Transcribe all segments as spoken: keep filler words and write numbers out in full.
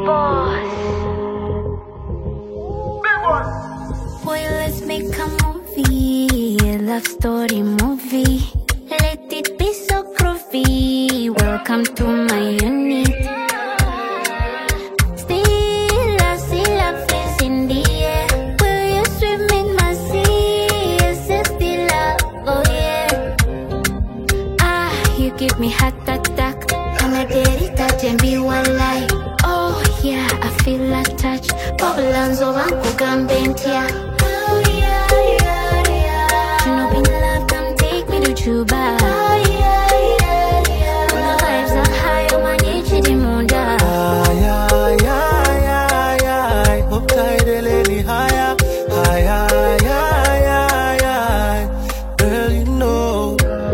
Boy, let's make a movie, a love story movie. Let it be so groovy. Welcome to my unit. Still, I see love is in the air. Will you swim in my sea? Yes, it's the love, oh yeah. Ah, you give me heart attack. And I get it, touch and be one life. Oh yeah, I feel attached. Bubblands over Kugambentia. Oh yeah, yeah, yeah. You know, in love, come take me to Juba. Oh yeah, yeah, yeah. When the vibes are high, I'm on each of the moon. Ay, ay, ay, ay, ay. Hope tide any higher. Ay, ay, ay, ay, ay. Girl, you know.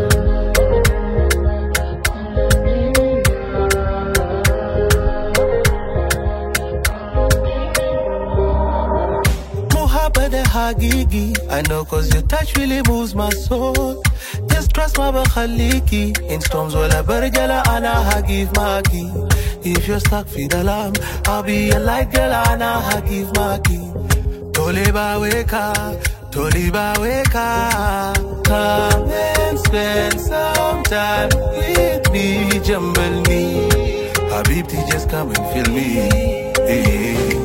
Hagigi, I know cause your touch really moves my soul. Just trust my bakhaliki. In storms wala barjala ana hagif maki. If you're stuck feed alarm, I'll be a light girl ana hagif maki. Toliba weka, Toliba weka. Come and spend some time with me, jumble me. Habibti, just come and feel me. Hey.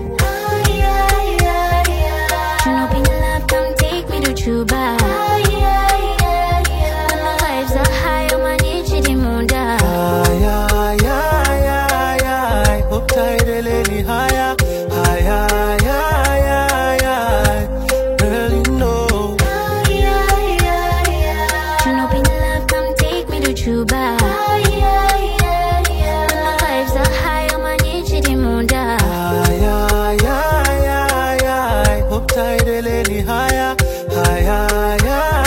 Juba. Oh yeah, yeah, yeah. When the vibes are high, I'm on each of the moon. Ay, ay, ay, ay, ay. Hope tide any higher. Ay, ay, ay, ay, ay. Girl, you know. Oh yeah, yeah, yeah. You know, in love, come take me to Juba. Oh yeah, yeah, yeah. When the vibes are high, I'm on each of the moon. Ay, ay, ay, ay, ay. Hope tide any higher. Ay, ay, ay.